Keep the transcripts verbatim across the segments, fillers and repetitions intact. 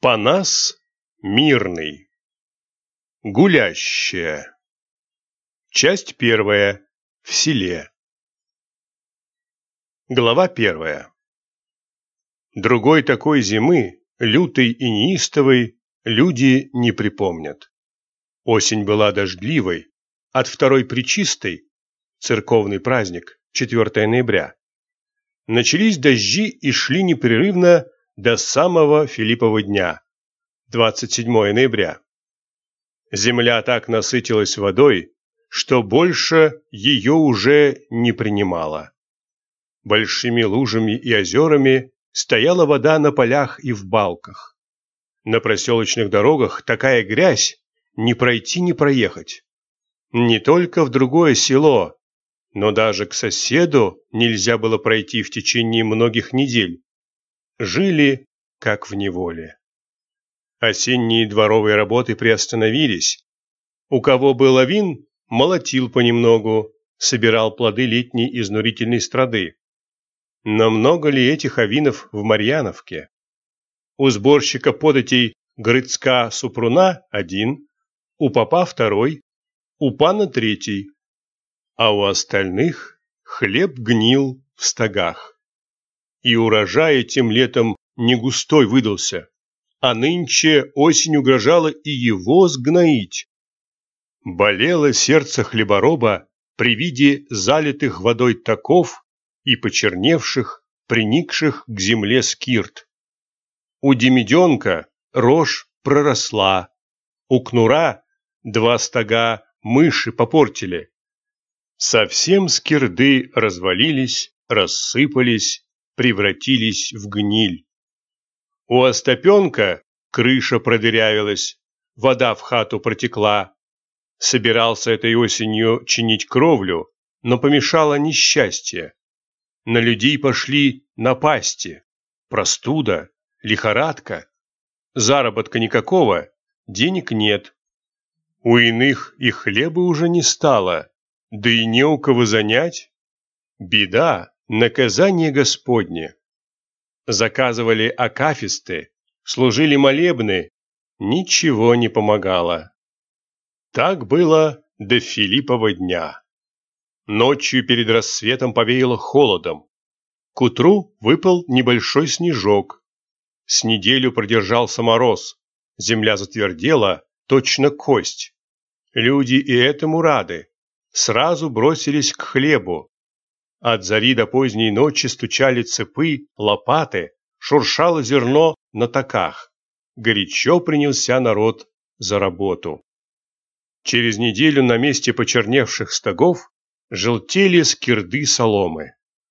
Панас мирный. Гулящая. Часть первая. В селе. Глава первая. Другой такой зимы, лютой и неистовой, люди не припомнят. Осень была дождливой, от второй пречистой, церковный праздник, четвёртого ноября, начались дожди и шли непрерывно до самого Филиппова дня, двадцать седьмого ноября. Земля так насытилась водой, что больше ее уже не принимала. Большими лужами и озерами стояла вода на полях и в балках. На проселочных дорогах такая грязь, не пройти, не проехать. Не только в другое село, но даже к соседу нельзя было пройти в течение многих недель. Жили, как в неволе. Осенние дворовые работы приостановились. У кого был овин, молотил понемногу, собирал плоды летней изнурительной страды. Но много ли этих овинов в Марьяновке? У сборщика податей Грицка-Супруна один, у попа второй, у пана третий, а у остальных хлеб гнил в стогах. И урожай этим летом не густой выдался, а нынче осень угрожала и его сгноить. Болело сердце хлебороба при виде залитых водой таков и почерневших, приникших к земле скирт. У Демиденка рожь проросла, у Кнура два стога мыши попортили. Совсем скирды развалились, рассыпались, превратились в гниль. У Остапенка крыша продырявилась, вода в хату протекла. Собирался этой осенью чинить кровлю, но помешало несчастье. На людей пошли напасти, простуда, лихорадка. Заработка никакого, денег нет. У иных и хлеба уже не стало, да и не у кого занять. Беда, наказание Господне. Заказывали акафисты, служили молебны, ничего не помогало. Так было до Филиппова дня. Ночью перед рассветом повеяло холодом. К утру выпал небольшой снежок. С неделю продержался мороз. Земля затвердела, точно кость. Люди и этому рады. Сразу бросились к хлебу. От зари до поздней ночи стучали цепы, лопаты, шуршало зерно на токах. Горячо принялся народ за работу. Через неделю на месте почерневших стогов желтели скирды соломы.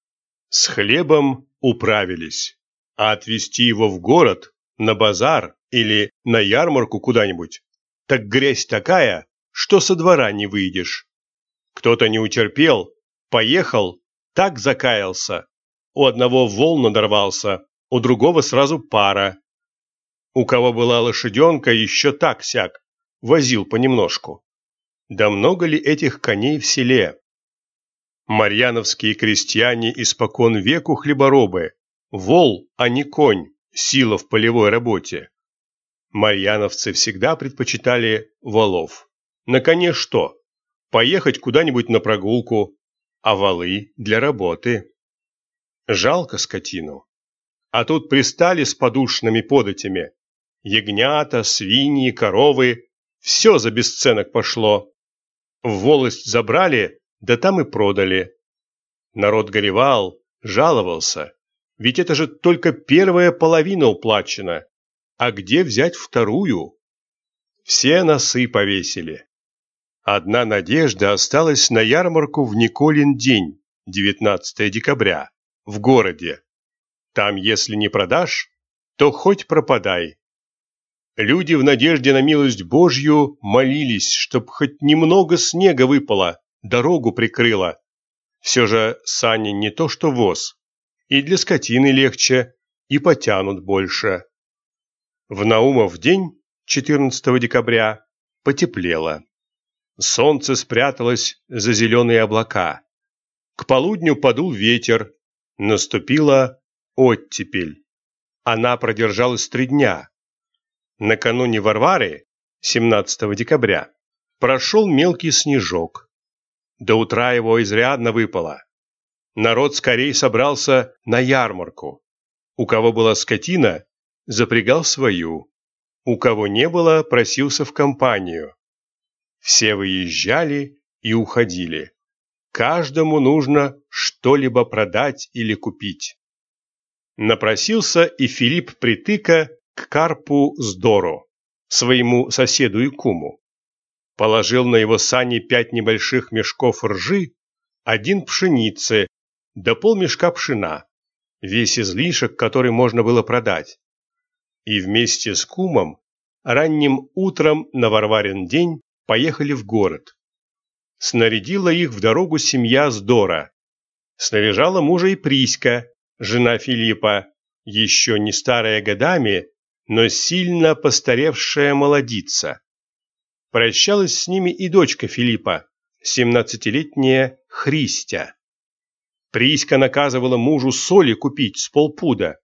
С хлебом управились, а отвезти его в город, на базар или на ярмарку куда-нибудь, так грязь такая, что со двора не выйдешь. Кто-то не утерпел, поехал, так закаялся. У одного вол надорвался, у другого сразу пара. У кого была лошаденка, еще так-сяк, возил понемножку. Да много ли этих коней в селе? Марьяновские крестьяне испокон веку хлеборобы. Вол, а не конь, сила в полевой работе. Марьяновцы всегда предпочитали волов. На коне что? Поехать куда-нибудь на прогулку, а волы для работы. Жалко скотину. А тут пристали с подушными податями. Ягнята, свиньи, коровы. Все за бесценок пошло. В волость забрали, да там и продали. Народ горевал, жаловался. Ведь это же только первая половина уплачена. А где взять вторую? Все носы повесили. Одна надежда осталась на ярмарку в Николин день, девятнадцатого декабря, в городе. Там, если не продашь, то хоть пропадай. Люди в надежде на милость Божью молились, чтоб хоть немного снега выпало, дорогу прикрыло. Все же сани не то что воз. И для скотины легче, и потянут больше. В Наумов день, четырнадцатого декабря, потеплело. Солнце спряталось за зеленые облака. К полудню подул ветер. Наступила оттепель. Она продержалась три дня. Накануне Варвары, семнадцатого декабря, прошел мелкий снежок. До утра его изрядно выпало. Народ скорей собрался на ярмарку. У кого была скотина, запрягал свою. У кого не было, просился в компанию. Все выезжали и уходили. Каждому нужно что-либо продать или купить. Напросился и Филипп Притыка к Карпу Здору, своему соседу и куму. Положил на его сани пять небольших мешков ржи, один пшеницы, да полмешка пшена, весь излишек, который можно было продать. И вместе с кумом ранним утром на Варварин день поехали в город. Снарядила их в дорогу семья Здора. Снаряжала мужа и Приська, жена Филиппа, еще не старая годами, но сильно постаревшая молодица. Прощалась с ними и дочка Филиппа, семнадцатилетняя Христя. Приська наказывала мужу соли купить с полпуда.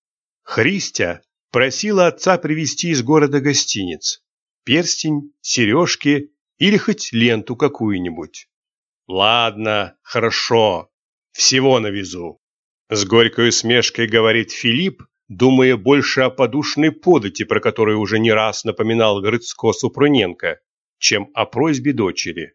Христя просила отца привезти из города гостиниц, перстень, сережки или хоть ленту какую-нибудь. «Ладно, хорошо, всего навезу», — с горькой усмешкой говорит Филипп, думая больше о подушной подати, про которую уже не раз напоминал Грицко Супруненко, чем о просьбе дочери.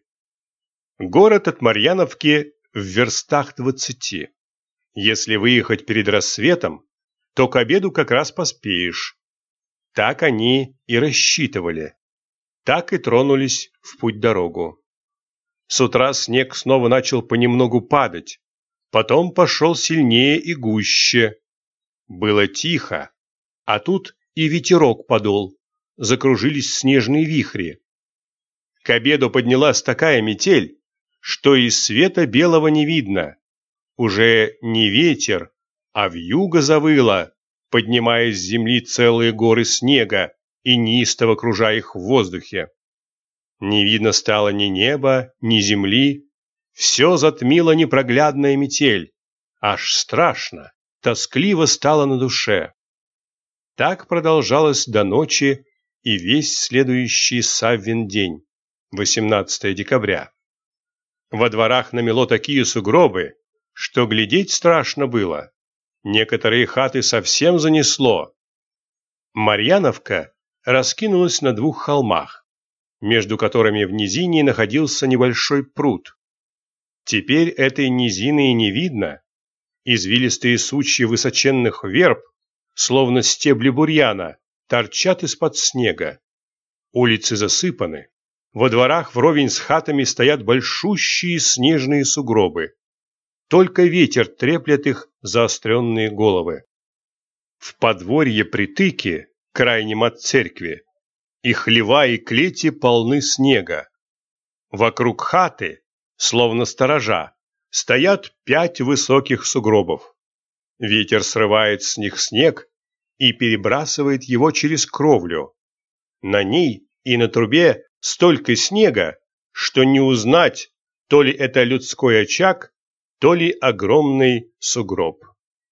Город от Марьяновки в верстах двадцати. Если выехать перед рассветом, то к обеду как раз поспеешь. Так они и рассчитывали. Так и тронулись в путь-дорогу. С утра снег снова начал понемногу падать, потом пошел сильнее и гуще. Было тихо, а тут и ветерок подул, закружились снежные вихри. К обеду поднялась такая метель, что и света белого не видно. Уже не ветер, а вьюга завыла, поднимая с земли целые горы снега и неистово кружа их в воздухе. Не видно стало ни неба, ни земли, все затмила непроглядная метель, аж страшно. Тоскливо стало на душе. Так продолжалось до ночи и весь следующий Саввин день, восемнадцатого декабря. Во дворах намело такие сугробы, что глядеть страшно было. Некоторые хаты совсем занесло. Марьяновка раскинулась на двух холмах, между которыми в низине находился небольшой пруд. Теперь этой низины и не видно. Извилистые сучья высоченных верб, словно стебли бурьяна, торчат из-под снега. Улицы засыпаны. Во дворах вровень с хатами стоят большущие снежные сугробы. Только ветер треплет их заостренные головы. В подворье Притыки, крайнем от церкви, и хлева, и клети полны снега. Вокруг хаты, словно сторожа, стоят пять высоких сугробов. Ветер срывает с них снег и перебрасывает его через кровлю. На ней и на трубе столько снега, что не узнать, то ли это людской очаг, то ли огромный сугроб.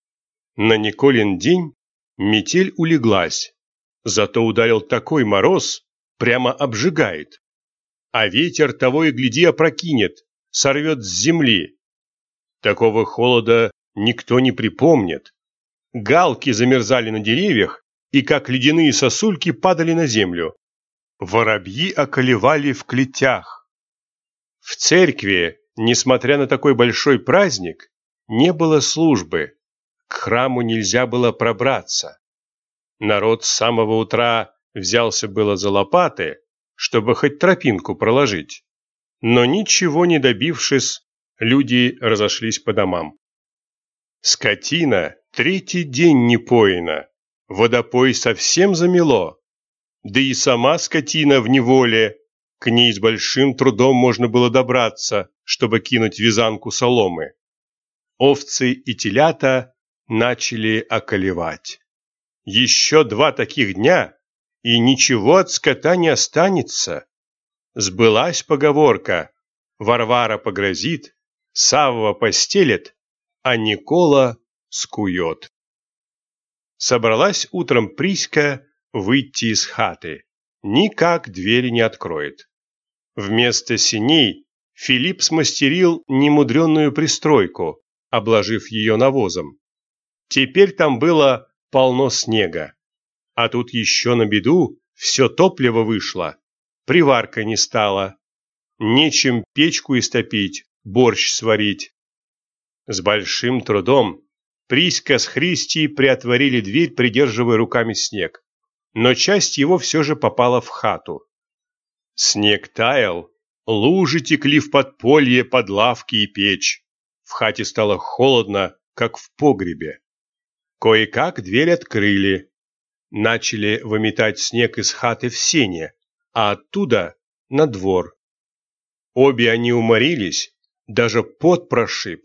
На Николин день метель улеглась, зато ударил такой мороз, прямо обжигает. А ветер того и гляди опрокинет, сорвет с земли. Такого холода никто не припомнит. Галки замерзали на деревьях и, как ледяные сосульки, падали на землю. Воробьи околевали в клетях. В церкви, несмотря на такой большой праздник, не было службы. К храму нельзя было пробраться. Народ с самого утра взялся было за лопаты, чтобы хоть тропинку проложить. Но ничего не добившись, люди разошлись по домам. Скотина третий день не поена, водопой совсем замело. Да и сама скотина в неволе, к ней с большим трудом можно было добраться, чтобы кинуть вязанку соломы. Овцы и телята начали околевать. Еще два таких дня, и ничего от скота не останется. Сбылась поговорка: Варвара погрозит, Савва постелет, а Никола скует. Собралась утром Приська выйти из хаты, никак двери не откроет. Вместо сеней Филипп смастерил немудренную пристройку, обложив ее навозом. Теперь там было полно снега, а тут еще на беду все топливо вышло, приварка не стала, нечем печку истопить, борщ сварить. С большим трудом Приська с Христей приотворили дверь, придерживая руками снег, но часть его все же попала в хату. Снег таял, лужи текли в подполье под лавки и печь. В хате стало холодно, как в погребе. Кое-как дверь открыли. Начали выметать снег из хаты в сене, а оттуда на двор. Обе они уморились, даже пот прошиб.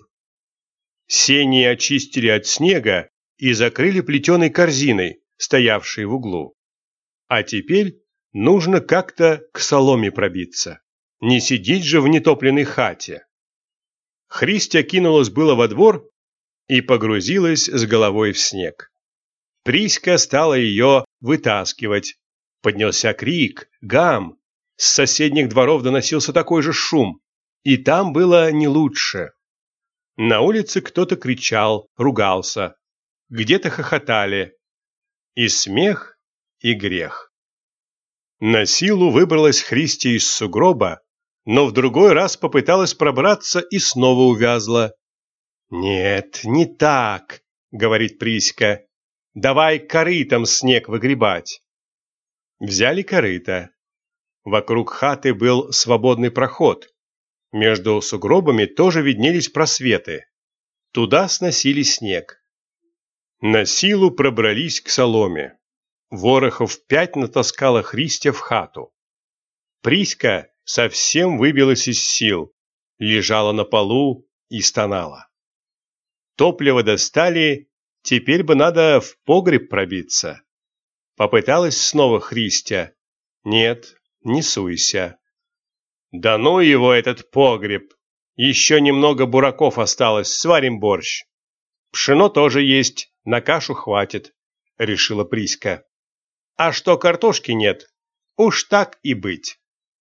Сени очистили от снега и закрыли плетеной корзиной, стоявшей в углу. А теперь нужно как-то к соломе пробиться. Не сидеть же в нетопленной хате. Христя кинулась было во двор и погрузилась с головой в снег. Приська стала ее вытаскивать. Поднялся крик, гам. С соседних дворов доносился такой же шум, и там было не лучше. На улице кто-то кричал, ругался, где-то хохотали. И смех, и грех. На силу выбралась Христя из сугроба, но в другой раз попыталась пробраться и снова увязла. «Нет, не так», — говорит Приська, — «давай корытом снег выгребать». Взяли корыто. Вокруг хаты был свободный проход. Между сугробами тоже виднелись просветы. Туда сносили снег. На силу пробрались к соломе. Ворохов пять натаскала Христя в хату. Приська совсем выбилась из сил, лежала на полу и стонала. Топливо достали, теперь бы надо в погреб пробиться. Попыталась снова Христя. Нет, не суйся. Да ну его, этот погреб. Еще немного бураков осталось, сварим борщ. Пшено тоже есть, на кашу хватит, решила Приська. А что картошки нет, уж так и быть.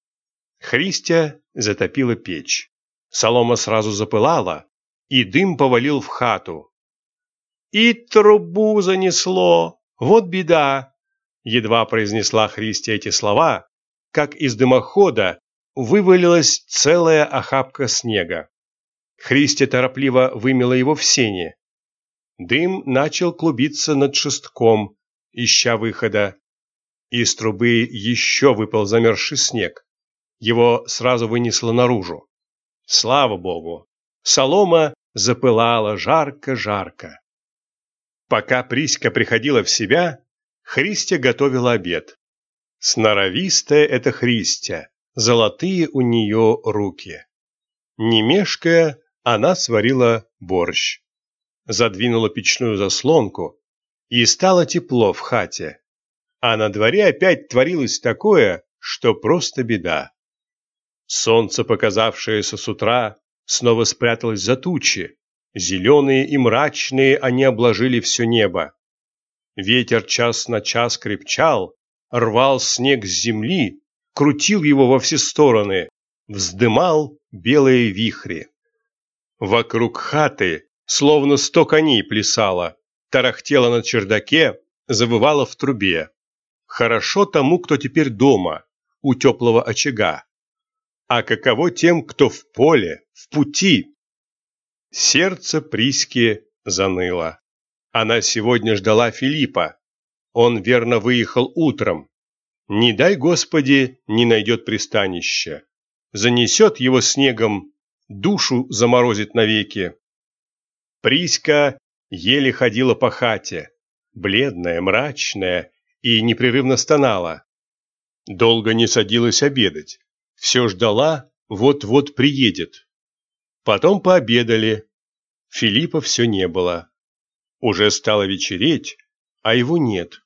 Христя затопила печь. Солома сразу запылала, и дым повалил в хату. И трубу занесло, вот беда. Едва произнесла Христя эти слова, как из дымохода вывалилась целая охапка снега. Христя торопливо вымела его в сене. Дым начал клубиться над шестком, ища выхода. Из трубы еще выпал замерзший снег. Его сразу вынесло наружу. Слава богу! Солома запылала жарко-жарко. Пока Приська приходила в себя, Христя готовила обед. Сноровистая эта Христя, золотые у нее руки. Не мешкая, она сварила борщ. Задвинула печную заслонку, и стало тепло в хате. А на дворе опять творилось такое, что просто беда. Солнце, показавшееся с утра, снова спряталось за тучи. Зеленые и мрачные они обложили все небо. Ветер час на час крепчал, рвал снег с земли, крутил его во все стороны, вздымал белые вихри. Вокруг хаты словно сто коней плясало, тарахтело на чердаке, завывало в трубе. Хорошо тому, кто теперь дома, у теплого очага. А каково тем, кто в поле, в пути? Сердце Приськи заныло. Она сегодня ждала Филиппа. Он верно выехал утром. Не дай Господи, не найдет пристанища. Занесет его снегом, душу заморозит навеки. Приська еле ходила по хате, бледная, мрачная, и непрерывно стонала. Долго не садилась обедать. Все ждала, вот-вот приедет. Потом пообедали. Филиппа все не было. Уже стало вечереть, а его нет.